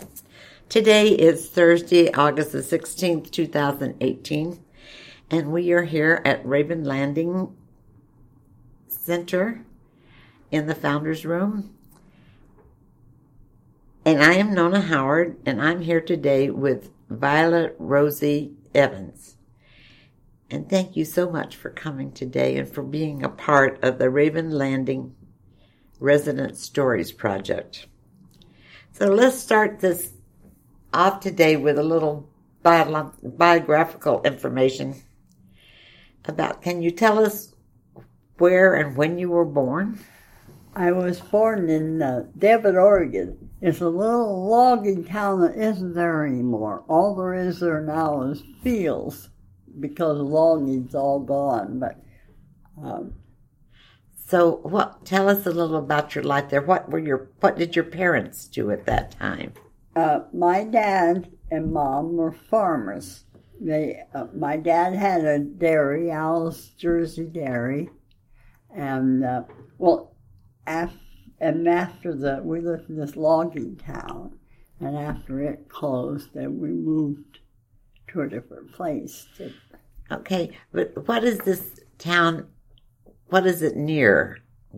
Today is Thursday, August the 16th, 2018, and we are here at Raven Landing Center in the Founders Room. And I am Nona Howard, and I'm here today with Viola Rosie Evans. And thank you so much for coming today and for being a part of the Raven Landing Resident Stories Project. So let's start this off today with a little biographical information about, can you tell us where and when you were born? I was born in Devitt, Oregon. It's a little logging town that isn't there anymore. All there is there now is fields because logging's all gone. But So tell us a little about your life there. What did your parents do at that time? My dad and Mom were farmers. My dad had a dairy, Alice Jersey Dairy, and we lived in this logging town, and after it closed, then we moved to a different place. Okay, but what is this town? What is it near?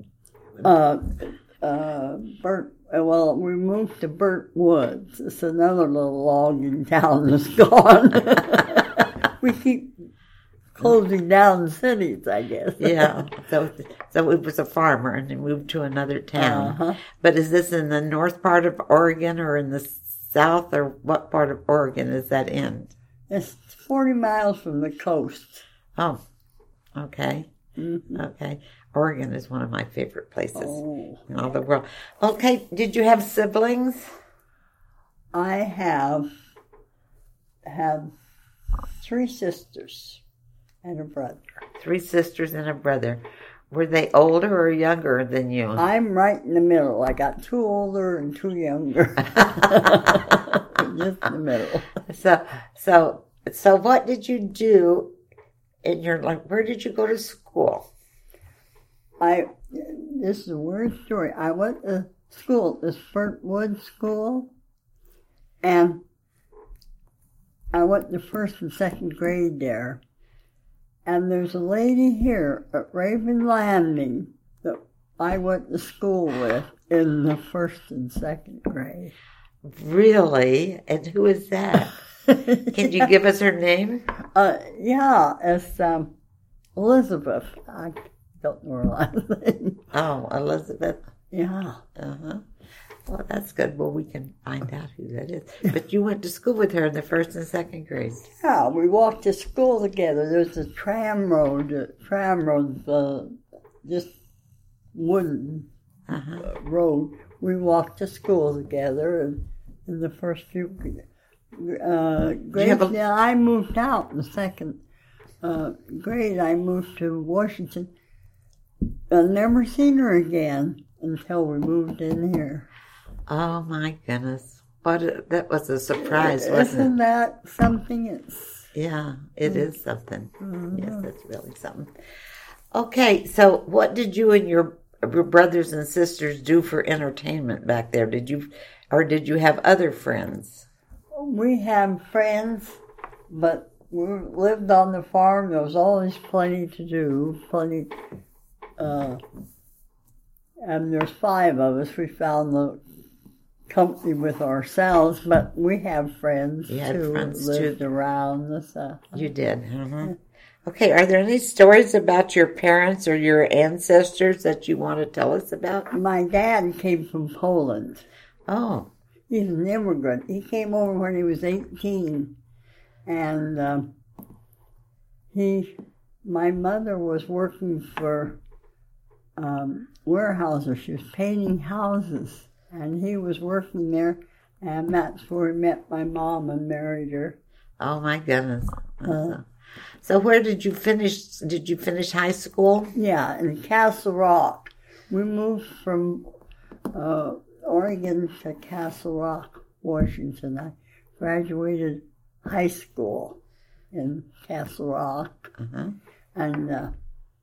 We moved to Burnt Woods. It's another little logging town that's gone. We keep closing down cities, I guess. Yeah. So it was a farmer, and he moved to another town. Uh-huh. But is this in the north part of Oregon or in the south, or what part of Oregon is that in? It's 40 miles from the coast. Oh, okay. Mm-hmm. Okay. Oregon is one of my favorite places in all the world. Okay, did you have siblings? I have 3 sisters and a brother. 3 sisters and a brother. Were they older or younger than you? I'm right in the middle. I got 2 older and 2 younger. Just in the middle. So what did you do in your life? Where did you go to school? This is a weird story. I went to school, this Burnt Woods School, and I went to 1st and 2nd grade there. And there's a lady here at Raven Landing that I went to school with in the 1st and 2nd grade. Really? And who is that? Can you give us her name? Yeah, it's Elizabeth. I don't know her last name. Oh, Elizabeth. Yeah. Uh-huh. Well, that's good. Well, we can find out who that is. But you went to school with her in the 1st and 2nd grade. Yeah, we walked to school together. There's a tram road, just wooden road. We walked to school together, and in the first few grades. I moved out in the 2nd grade. I moved to Washington. I've never seen her again until we moved in here. Oh, my goodness. That was a surprise, wasn't it? Isn't that something? Yeah, it is something. Mm-hmm. Yes, it's really something. Okay, so what did you and your brothers and sisters do for entertainment back there? Did you have other friends? We have friends, but we lived on the farm. There was always plenty to do, and there's 5 of us. We found the company with ourselves, but we have friends too. Lived around us. You did. Mm-hmm. Okay, are there any stories about your parents or your ancestors that you want to tell us about? My dad came from Poland. Oh. He's an immigrant. He came over when he was 18, and my mother was working for Weyerhaeuser. She was painting houses, and he was working there, and that's where he met my mom and married her. Oh, my goodness. So where did you finish? Did you finish high school? Yeah, in Castle Rock. We moved from Oregon to Castle Rock, Washington. I graduated high school in Castle Rock. Uh-huh. And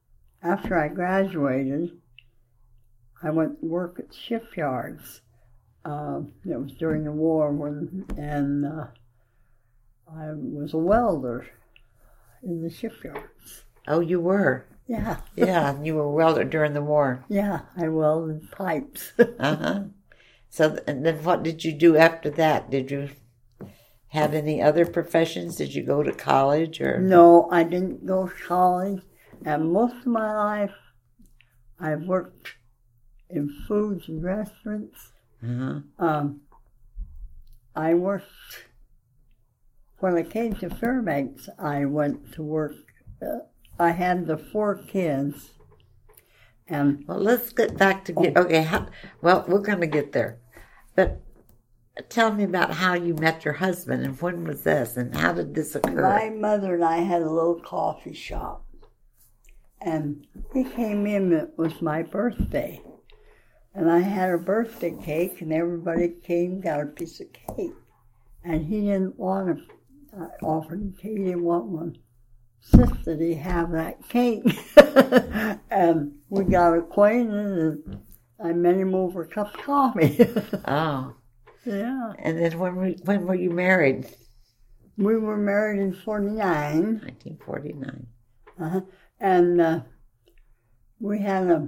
after I graduated, I went to work at shipyards. It was during the war, and I was a welder in the shipyards. Oh, you were? Yeah. Yeah, you were a welder during the war. Yeah, I welded pipes. Uh-huh. So, and then what did you do after that? Did you have any other professions? Did you go to college or? No, I didn't go to college. And most of my life, I've worked in foods and restaurants. Uh-huh. I worked, when I came to Fairbanks, I went to work. I had the 4 kids. And well, let's get back to well, we're going to get there. But tell me about how you met your husband and when was this and how did this occur? My mother and I had a little coffee shop. And he came in, it was my birthday. And I had a birthday cake and everybody came, got a piece of cake. And he didn't want to, I offered him cake, he didn't want one. Insisted he have that cake. And we got acquainted and I met him over a cup of coffee. Oh. Yeah. And then when were you married? We were married in 49. 1949. Uh-huh. And we had a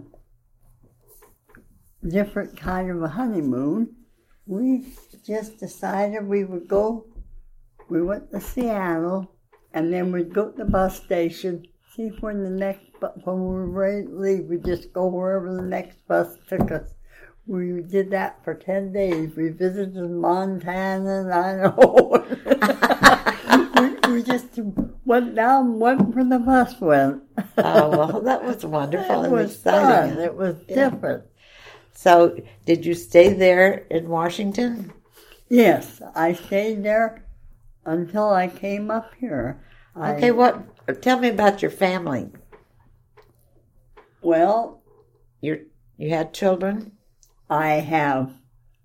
different kind of a honeymoon. We just decided we would go, we went to Seattle, and then we'd go to the bus station, see when when we were ready to leave, we'd just go wherever the next bus took us. We did that for 10 days. We visited Montana and Idaho. we just went down, went where the bus went. Oh, well, that was wonderful and was exciting. Fun. It was different. So, did you stay there in Washington? Yes, I stayed there until I came up here. Okay, tell me about your family. Well, you had children? I have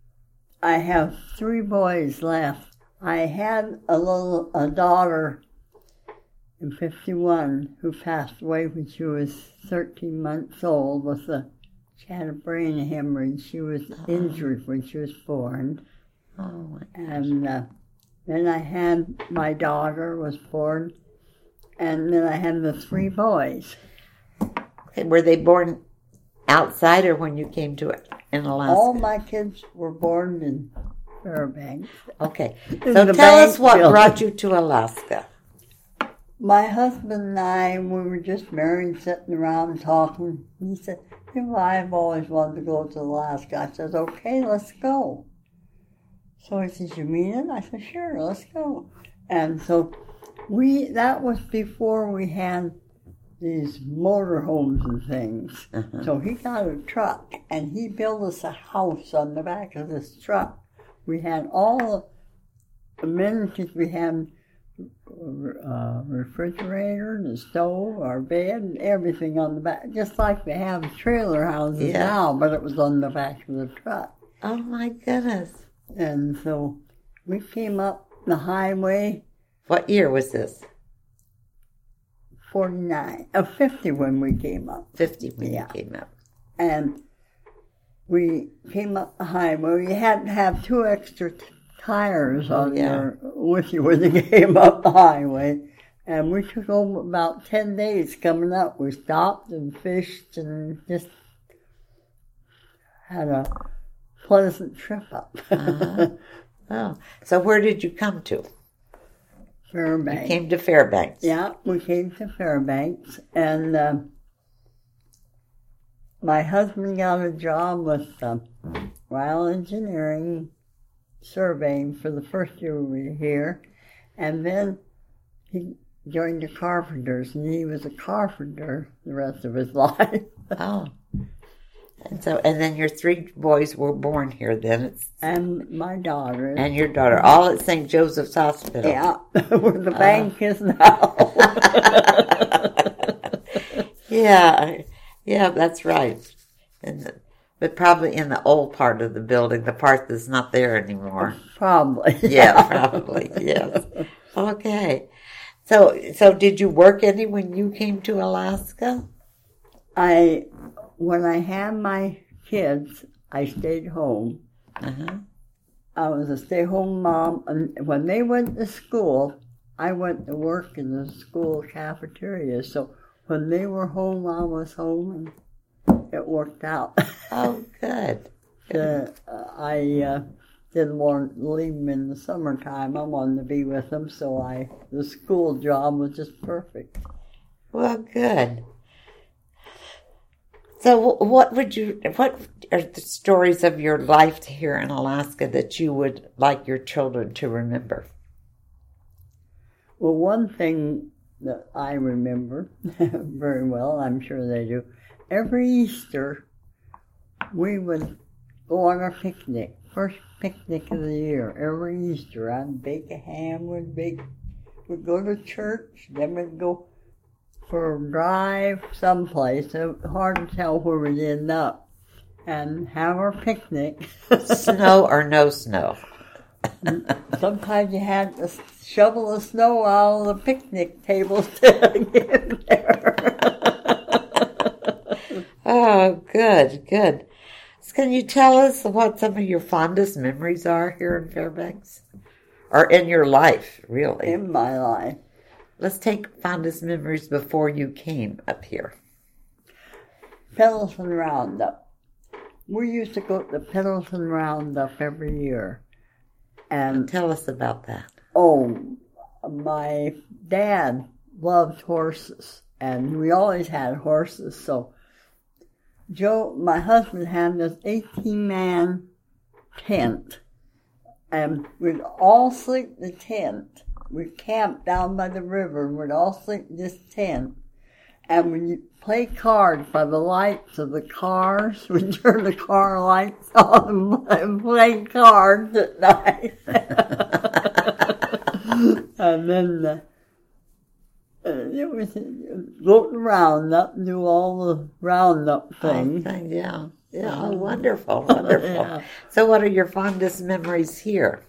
3 boys left. I had a daughter in 1951 who passed away when she was 13 months old she had a brain hemorrhage. She was injured when she was born. Oh, and then I had my daughter was born, and then I had the 3 boys. Okay, were they born outside or when you came to it in Alaska? All my kids were born in Fairbanks. Okay, so tell us what brought you to Alaska. My husband and I, we were just married, sitting around talking. He said, I've always wanted to go to Alaska. I said, okay, let's go. So he says, you mean it? I said, sure, let's go. And so that was before we had these motorhomes and things. Uh-huh. So he got a truck, and he built us a house on the back of this truck. We had all the amenities. We had a refrigerator and a stove, our bed, and everything on the back, just like we have trailer houses now, but it was on the back of the truck. Oh, my goodness. And so we came up the highway. What year was this? 50 when we came up. 50 when you came up. And we came up the highway. You had to have 2 extra tires with you when you came up the highway. And we took over about 10 days coming up. We stopped and fished and just had a pleasant trip up. Uh-huh. Oh, so where did you come to? Fairbanks. You came to Fairbanks. Yeah, we came to Fairbanks, and my husband got a job with Ryle Engineering surveying for the first year we were here, and then he joined the carpenters, and he was a carpenter the rest of his life. Oh. And then your 3 boys were born here then. And my daughter. And your daughter, all at St. Joseph's Hospital. Yeah, where the bank is now. Yeah, that's right. But probably in the old part of the building, the part that's not there anymore. Probably. Yeah, probably, yes. Okay. So did you work any when you came to Alaska? When I had my kids, I stayed home. Uh-huh. I was a stay-home mom, and when they went to school, I went to work in the school cafeteria. So when they were home, I was home, and it worked out. Oh, good. I didn't want to leave them in the summertime. I wanted to be with them, so the school job was just perfect. Well, good. So what are the stories of your life here in Alaska that you would like your children to remember? Well, one thing that I remember very well, I'm sure they do, every Easter we would go on our picnic, first picnic of the year, every Easter. I'd bake a ham, we'd go to church, then we'd go for a drive someplace. It's hard to tell where we'd end up, and have our picnic. Snow or no snow? Sometimes you had to shovel the snow out of the picnic tables to get there. Oh, good. So can you tell us what some of your fondest memories are here in Fairbanks? Or in your life, really? In my life. Let's take fondest memories before you came up here. Pendleton Roundup. We used to go to the Pendleton Roundup every year. And tell us about that. Oh, my dad loved horses, and we always had horses. So Joe, my husband, had this 18-man tent, and we'd all sleep in the tent. We'd camp down by the river, and we'd all sleep in this tent. And we'd play cards by the lights of the cars. We'd turn the car lights on and play cards at night. And then it was go to Roundup, do all the Roundup things. Yeah. Oh, wonderful. Yeah. So what are your fondest memories here?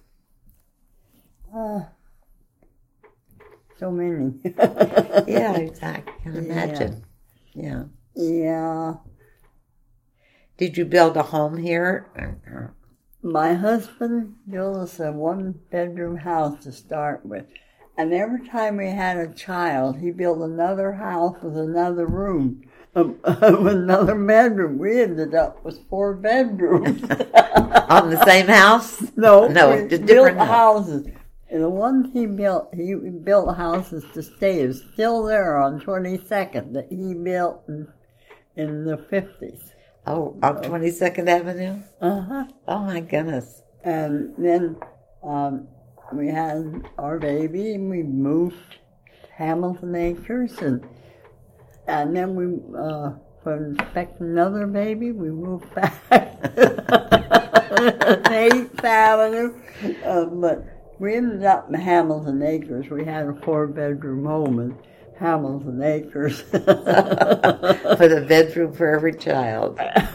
So many. Yeah, I can imagine. Yeah. Yeah. Did you build a home here? My husband built us a one-bedroom house to start with. And every time we had a child, he built another house with another room, with another bedroom. We ended up with 4 bedrooms. On the same house? No, just built different houses. And the ones he built houses to stay is still there on 22nd that he built in the 50s. Oh, on 22nd Avenue? Uh-huh. Oh, my goodness. And then we had our baby, and we moved to Hamilton Acres, and then we, when expecting another baby, we moved back to 8th Avenue, but we ended up in Hamilton Acres. We had a 4-bedroom home in Hamilton Acres. For the bedroom for every child.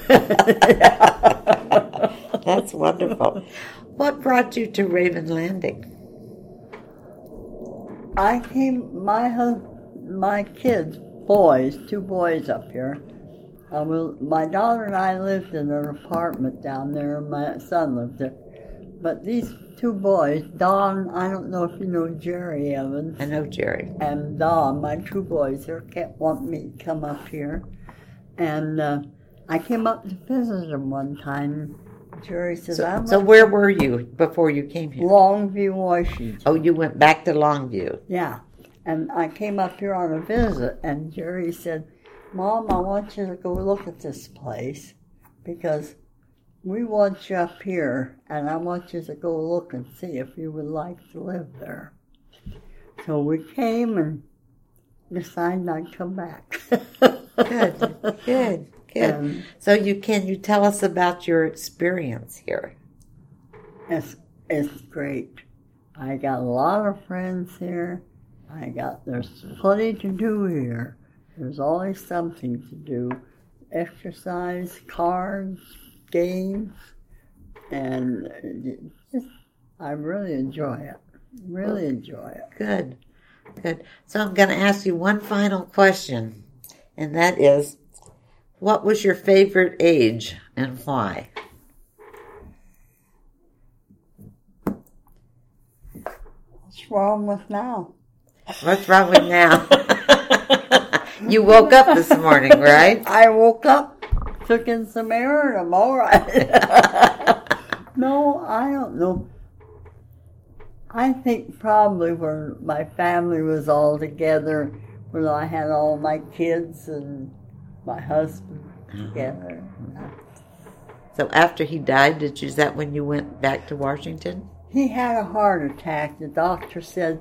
That's wonderful. What brought you to Raven Landing? I came, my kids, boys, 2 boys up here. My daughter and I lived in an apartment down there, and my son lived there. But these 2 boys, Don, I don't know if you know Jerry Evans. I know Jerry. And Don, my 2 boys, they kept wanting me to come up here. And I came up to visit them one time. Jerry says, So where were you before you came here? Longview, Washington. Oh, you went back to Longview. Yeah. And I came up here on a visit, and Jerry said, Mom, I want you to go look at this place, because we want you up here, and I want you to go look and see if you would like to live there. So we came and decided I'd come back. Good. So can you tell us about your experience here? It's great. I got a lot of friends here. There's plenty to do here. There's always something to do. Exercise, cards, games, and I really enjoy it. Good. So I'm going to ask you one final question, and that is, what was your favorite age and why? What's wrong with now? What's wrong with now? You woke up this morning, right? I woke up, took in some air, and I'm all right. No, I don't know. I think probably when my family was all together, when I had all my kids and my husband together. So after he died, is that when you went back to Washington? He had a heart attack. The doctor said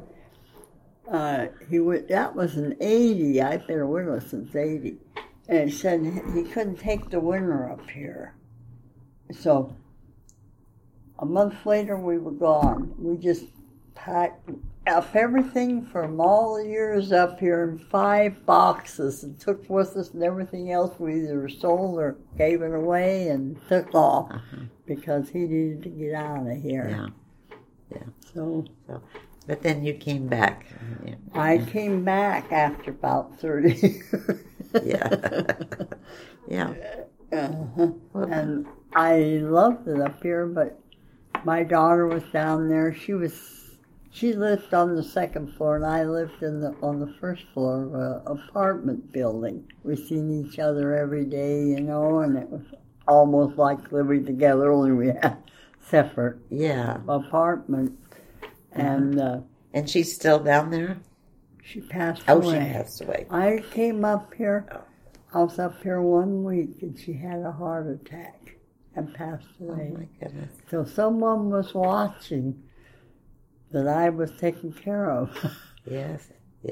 that was in 80. I've been a widow since 80. And he said he couldn't take the winter up here. So a month later, we were gone. We just packed up everything from all the years up here in 5 boxes and took with us, and everything else we either sold or gave it away and took off because he needed to get out of here. Yeah. So, but then you came back. I came back after about 30 years. Yeah. And I loved it up here, but my daughter was down there. She lived on the second floor, and I lived on the first floor of an apartment building. We seen each other every day, and it was almost like living together, only we had separate apartments. And she's still down there? She passed away. Oh, she passed away. I came up here. I was up here 1 week, and she had a heart attack and passed away. Oh, my goodness. So someone was watching that I was taken care of. Yes.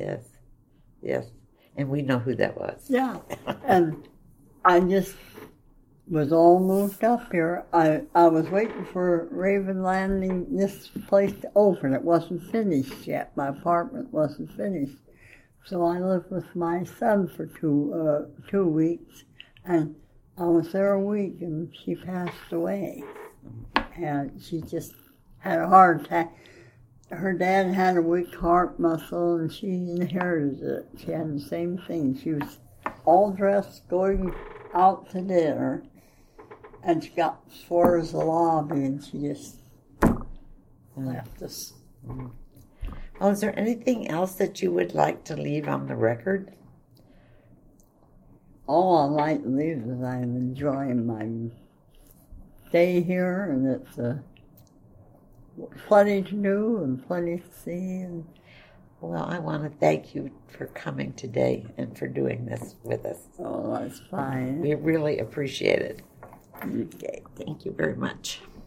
And we know who that was. Yeah. And I just was all moved up here. I was waiting for Raven Landing, this place to open. It wasn't finished yet. My apartment wasn't finished. So I lived with my son for 2 weeks. And I was there a week, and she passed away. And she just had a heart attack. Her dad had a weak heart muscle, and she inherited it. She had the same thing. She was all dressed, going out to dinner, and she got as far as the lobby, and she just left us. Well, is there anything else that you would like to leave on the record? All I'd like to leave is I'm enjoying my stay here, and it's plenty to do and plenty to see. Well, I want to thank you for coming today and for doing this with us. Oh, that's fine. We really appreciate it. Okay, thank you very much.